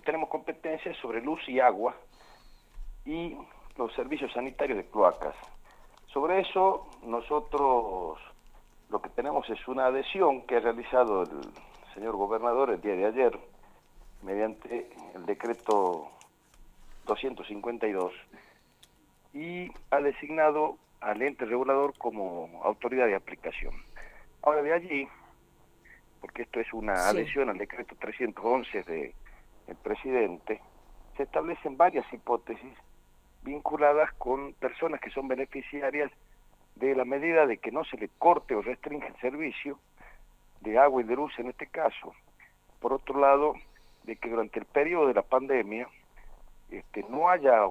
tenemos competencia es sobre luz y agua y los servicios sanitarios de cloacas. Sobre eso, nosotros lo que tenemos es una adhesión que ha realizado el señor gobernador el día de ayer, mediante el decreto 252, y ha designado al ente regulador como autoridad de aplicación. Ahora, de allí, porque esto es una Sí. adhesión al decreto 311 del presidente, se establecen varias hipótesis vinculadas con personas que son beneficiarias de la medida de que no se le corte o restringe el servicio de agua y de luz en este caso. Por otro lado, de que durante el periodo de la pandemia no haya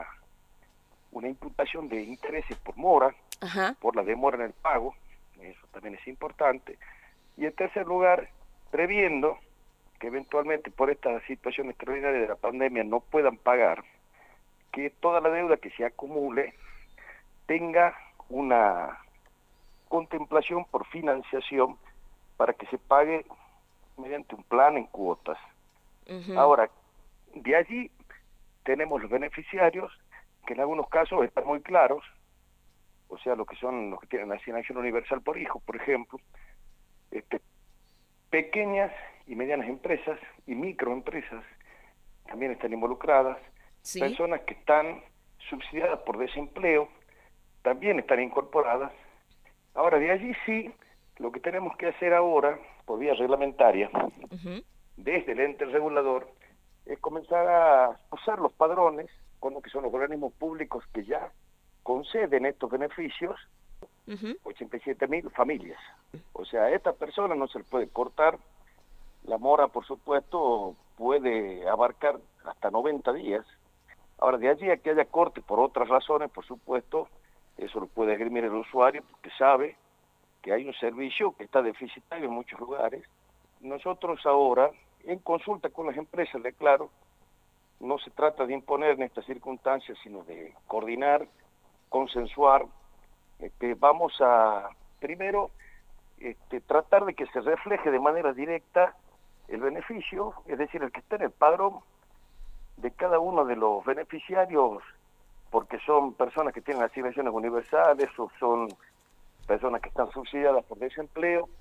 una imputación de intereses por mora, Ajá. por la demora en el pago, eso también es importante. Y en tercer lugar, previendo que eventualmente por esta situación extraordinaria de la pandemia no puedan pagar, que toda la deuda que se acumule tenga una contemplación por financiación para que se pague mediante un plan en cuotas. Ujú. Ahora, de allí tenemos los beneficiarios, que en algunos casos están muy claros, o sea, los que son los que tienen asignación universal por hijo, por ejemplo, este, pequeñas y medianas empresas y microempresas también están involucradas, Sí. personas que están subsidiadas por desempleo también están incorporadas. Ahora, de allí sí, lo que tenemos que hacer ahora, por vía reglamentaria, Ujú. desde el ente regulador, es comenzar a usar los padrones con lo que son los organismos públicos que ya conceden estos beneficios, Ujú. 87.000 familias. O sea, a esta persona no se le puede cortar. La mora, por supuesto, puede abarcar hasta 90 días. Ahora, de allí a que haya corte por otras razones, por supuesto, eso lo puede esgrimir el usuario porque sabe que hay un servicio que está deficitario en muchos lugares. Nosotros ahora, en consulta con las empresas, le aclaro, no se trata de imponer en estas circunstancias, sino de coordinar, consensuar. Vamos a, primero, tratar de que se refleje de manera directa el beneficio, es decir, el que está en el padrón de cada uno de los beneficiarios, porque son personas que tienen asignaciones universales o son personas que están subsidiadas por desempleo.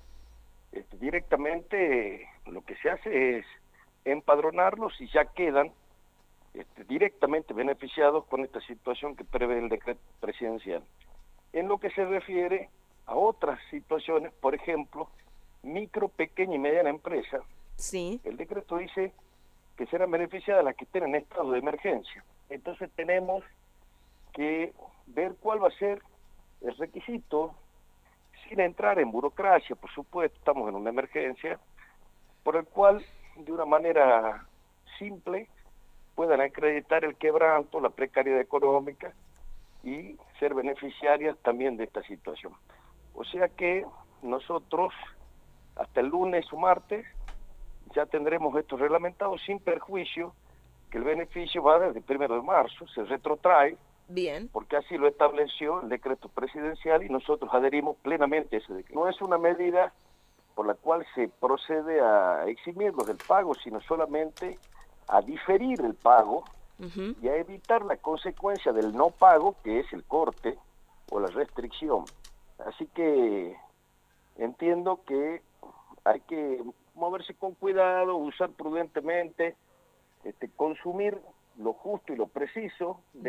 Directamente lo que se hace es empadronarlos y ya quedan directamente beneficiados con esta situación que prevé el decreto presidencial. En lo que se refiere a otras situaciones, por ejemplo, micro, pequeña y mediana empresa, Sí. el decreto dice que serán beneficiadas las que estén en estado de emergencia. Entonces tenemos que ver cuál va a ser el requisito, sin entrar en burocracia, por supuesto, estamos en una emergencia, por el cual, de una manera simple, puedan acreditar el quebranto, la precariedad económica y ser beneficiarias también de esta situación. O sea que nosotros, hasta el lunes o martes, ya tendremos esto reglamentado sin perjuicio que el beneficio va desde el 1 de marzo, se retrotrae, Bien. porque así lo estableció el decreto presidencial y nosotros adherimos plenamente a ese decreto. No es una medida por la cual se procede a eximirlos del pago, sino solamente a diferir el pago Ujú. y a evitar la consecuencia del no pago, que es el corte o la restricción. Así que entiendo que hay que moverse con cuidado, usar prudentemente, consumir lo justo y lo preciso.